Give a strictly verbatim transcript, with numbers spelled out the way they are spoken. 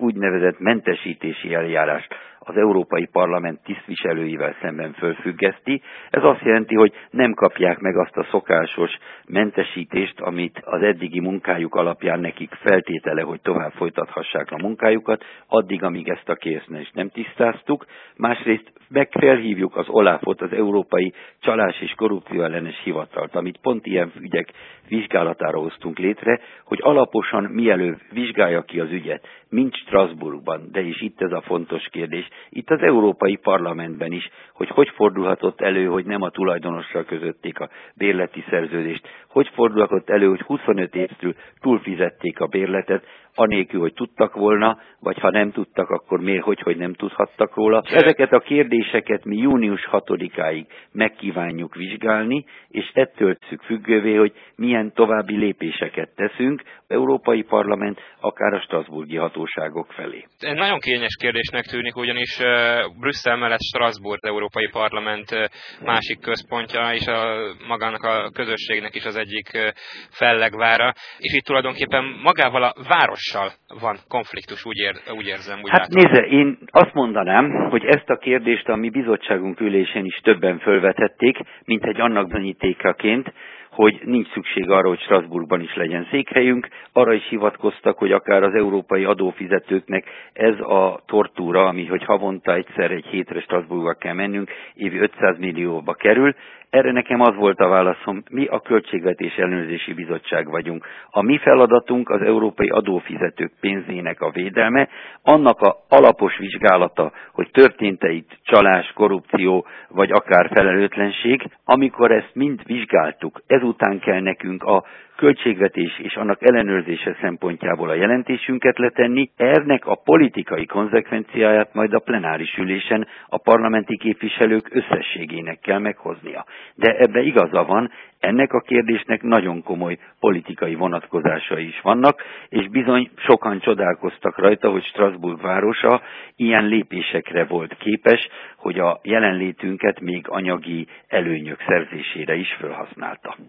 úgynevezett mentesítési eljárást az Európai Parlament tisztviselőivel szemben fölfüggeszti. Ez azt jelenti, hogy nem kapják meg azt a szokásos mentesítést, amit az eddigi munkájuk alapján nekik feltétele, hogy tovább folytathassák a munkájukat, addig, amíg ezt a kérdést nem tisztáztuk. Másrészt meg felhívjuk az olafot, az Európai Csalás és Korrupció ellenes hivatalt, amit pont ilyen ügyek vizsgálatára hoztunk létre, hogy alaposan mielőbb vizsgálja ki az ügyet, mint Strasbourgban, de is itt ez a fontos kérdés, itt az Európai Parlamentben is, hogy hogy fordulhatott elő, hogy nem a tulajdonossal közötték a bérleti szerződést, hogy fordulhatott elő, hogy huszonöt évtől túlfizették a bérletet, anélkül, hogy tudtak volna, vagy ha nem tudtak, akkor miért, hogy, hogy nem tudhattak róla. Ezeket a kérdéseket mi június hatodikáig megkívánjuk vizsgálni, és ettől függővé, hogy milyen további lépéseket teszünk, Európai Parlament, akár a strasbourgi hatóságok felé. Ez nagyon kényes kérdésnek tűnik, ugyanis Brüsszel mellett Strasbourg Európai Parlament másik központja, és a, magának a közösségnek is az egyik fellegvára, és itt tulajdonképpen magával a várossal van konfliktus, úgy, ér, úgy érzem. Úgy hát látom. Nézze, én azt mondanám, hogy ezt a kérdést a mi bizottságunk ülésén is többen fölvetették, mint egy annak bizonyítékaként, hogy nincs szükség arra, hogy Strasbourgban is legyen székhelyünk. Arra is hivatkoztak, hogy akár az európai adófizetőknek ez a tortúra, ami hogy havonta egyszer egy hétre Strasbourgba kell mennünk, évi ötszáz millióba kerül. Erre nekem az volt a válaszom, mi a Költségvetés Ellenőrzési Bizottság vagyunk. A mi feladatunk az európai adófizetők pénzének a védelme, annak a alapos vizsgálata, hogy történt-e itt csalás, korrupció, vagy akár felelőtlenség. Amikor ezt mind vizsgáltuk, ezután kell nekünk a költségvetés és annak ellenőrzése szempontjából a jelentésünket letenni, ennek a politikai konzekvenciáját majd a plenáris ülésen a parlamenti képviselők összességének kell meghoznia. De ebbe igaza van, ennek a kérdésnek nagyon komoly politikai vonatkozásai is vannak, és bizony sokan csodálkoztak rajta, hogy Strasbourg városa ilyen lépésekre volt képes, hogy a jelenlétünket még anyagi előnyök szerzésére is felhasználta.